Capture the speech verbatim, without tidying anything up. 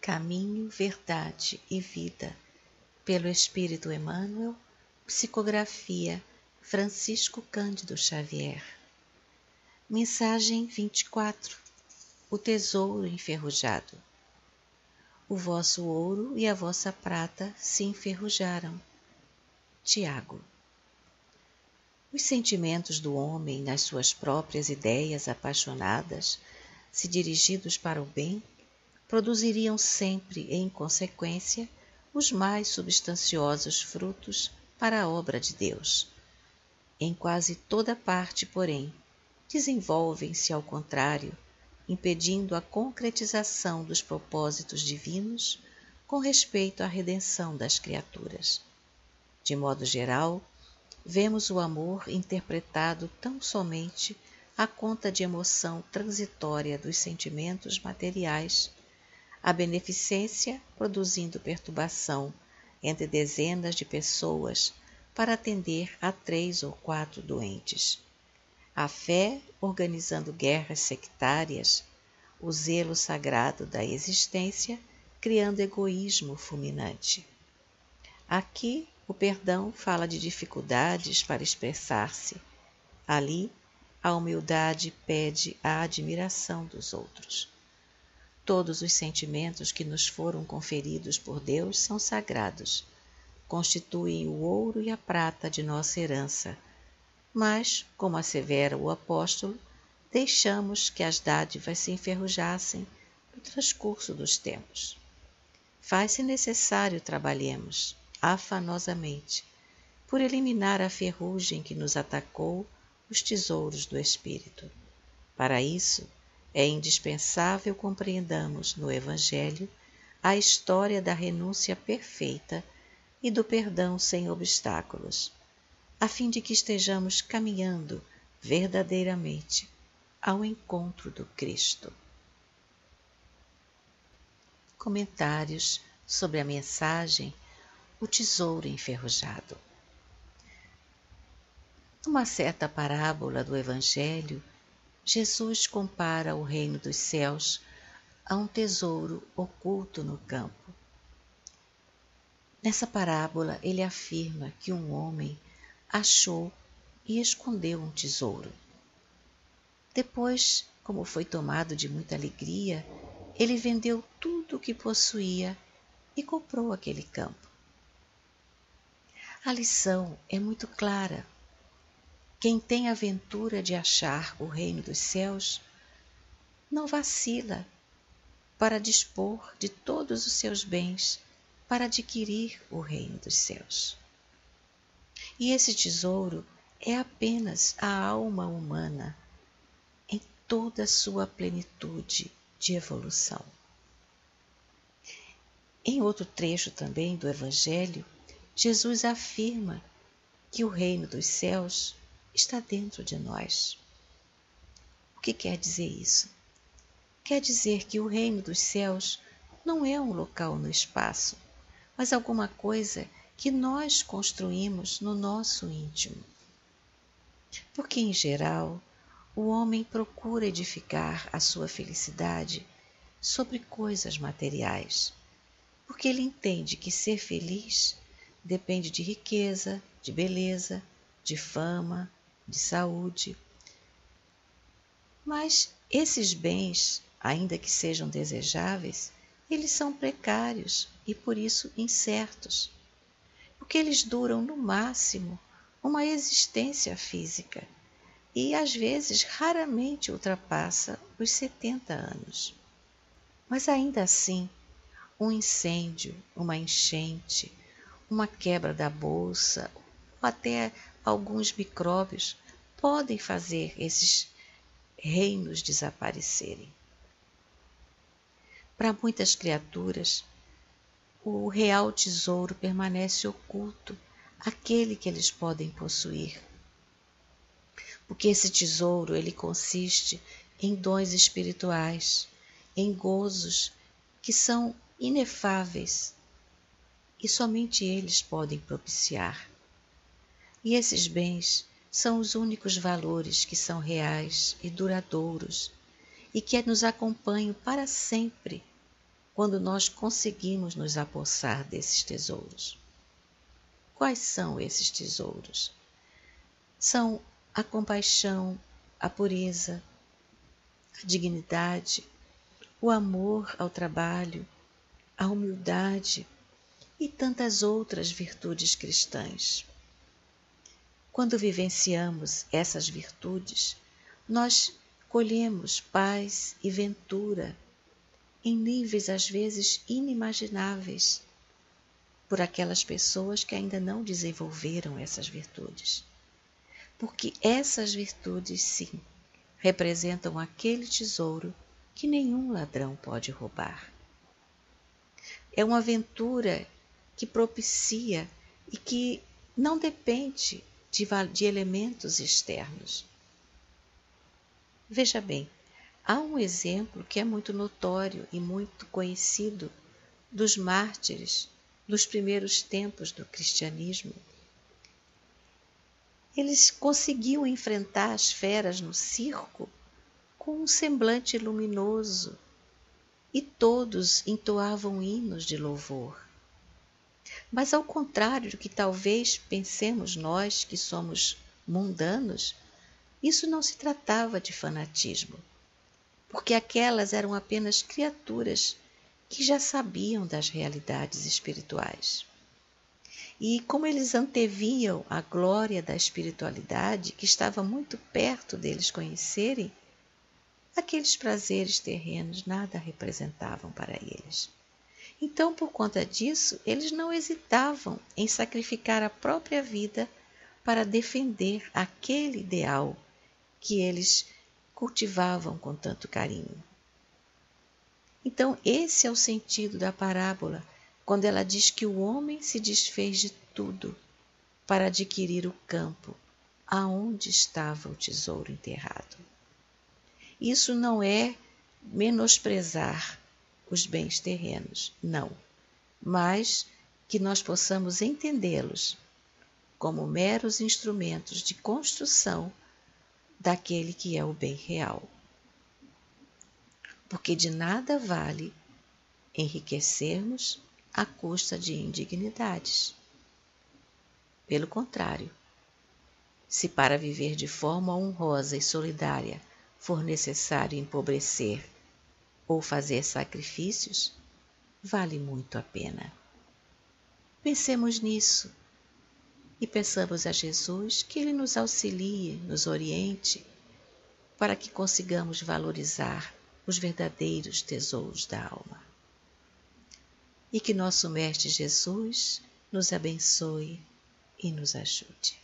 Caminho, Verdade e Vida, pelo Espírito Emmanuel, psicografia Francisco Cândido Xavier. Mensagem vinte e quatro. O tesouro enferrujado. O vosso ouro e a vossa prata se enferrujaram. Tiago. Os sentimentos do homem nas suas próprias ideias apaixonadas, se dirigidos para o bem, produziriam sempre, em consequência, os mais substanciosos frutos para a obra de Deus. Em quase toda parte, porém, desenvolvem-se ao contrário, impedindo a concretização dos propósitos divinos com respeito à redenção das criaturas. De modo geral, vemos o amor interpretado tão somente à conta de emoção transitória dos sentimentos materiais, a beneficência produzindo perturbação entre dezenas de pessoas para atender a três ou quatro doentes, a fé organizando guerras sectárias, o zelo sagrado da existência criando egoísmo fulminante. Aqui, o perdão fala de dificuldades para expressar-se. Ali, a humildade pede a admiração dos outros. Todos os sentimentos que nos foram conferidos por Deus são sagrados, constituem o ouro e a prata de nossa herança, mas, como assevera o apóstolo, deixamos que as dádivas se enferrujassem no transcurso dos tempos. Faz-se necessário trabalhemos, afanosamente, por eliminar a ferrugem que nos atacou os tesouros do Espírito. Para isso, é indispensável compreendamos no Evangelho a história da renúncia perfeita e do perdão sem obstáculos, a fim de que estejamos caminhando verdadeiramente ao encontro do Cristo. Comentários sobre a mensagem O Tesouro Enferrujado. Numa certa parábola do Evangelho, Jesus compara o reino dos céus a um tesouro oculto no campo. Nessa parábola, ele afirma que um homem achou e escondeu um tesouro. Depois, como foi tomado de muita alegria, ele vendeu tudo o que possuía e comprou aquele campo. A lição é muito clara. Quem tem a ventura de achar o reino dos céus, não vacila para dispor de todos os seus bens para adquirir o reino dos céus. E esse tesouro é apenas a alma humana em toda a sua plenitude de evolução. Em outro trecho também do Evangelho, Jesus afirma que o reino dos céus está dentro de nós. O que quer dizer isso? Quer dizer que o reino dos céus não é um local no espaço, mas alguma coisa que nós construímos no nosso íntimo. Porque, em geral, o homem procura edificar a sua felicidade sobre coisas materiais, porque ele entende que ser feliz depende de riqueza, de beleza, de fama, de saúde. Mas esses bens, ainda que sejam desejáveis, eles são precários e por isso incertos, porque eles duram no máximo uma existência física e às vezes raramente ultrapassa os setenta anos. Mas ainda assim, um incêndio, uma enchente, uma quebra da bolsa ou até alguns micróbios podem fazer esses reinos desaparecerem. Para muitas criaturas, o real tesouro permanece oculto, aquele que eles podem possuir. Porque esse tesouro ele consiste em dons espirituais, em gozos que são inefáveis e somente eles podem propiciar. E esses bens são os únicos valores que são reais e duradouros e que nos acompanham para sempre quando nós conseguimos nos apossar desses tesouros. Quais são esses tesouros? São a compaixão, a pureza, a dignidade, o amor ao trabalho, a humildade e tantas outras virtudes cristãs. Quando vivenciamos essas virtudes, nós colhemos paz e ventura em níveis às vezes inimagináveis por aquelas pessoas que ainda não desenvolveram essas virtudes. Porque essas virtudes, sim, representam aquele tesouro que nenhum ladrão pode roubar. É uma aventura que propicia e que não depende de, de elementos externos. Veja bem, há um exemplo que é muito notório e muito conhecido dos mártires dos primeiros tempos do cristianismo. Eles conseguiam enfrentar as feras no circo com um semblante luminoso e todos entoavam hinos de louvor. Mas ao contrário do que talvez pensemos nós que somos mundanos, isso não se tratava de fanatismo, porque aquelas eram apenas criaturas que já sabiam das realidades espirituais. E como eles anteviam a glória da espiritualidade, que estava muito perto deles conhecerem, aqueles prazeres terrenos nada representavam para eles. Então, por conta disso, eles não hesitavam em sacrificar a própria vida para defender aquele ideal que eles cultivavam com tanto carinho. Então, esse é o sentido da parábola, quando ela diz que o homem se desfez de tudo para adquirir o campo aonde estava o tesouro enterrado. Isso não é menosprezar os bens terrenos, não, mas que nós possamos entendê-los como meros instrumentos de construção daquele que é o bem real. Porque de nada vale enriquecermos à custa de indignidades. Pelo contrário, se para viver de forma honrosa e solidária for necessário empobrecer ou fazer sacrifícios, vale muito a pena. Pensemos nisso e peçamos a Jesus que Ele nos auxilie, nos oriente, para que consigamos valorizar os verdadeiros tesouros da alma. E que nosso Mestre Jesus nos abençoe e nos ajude.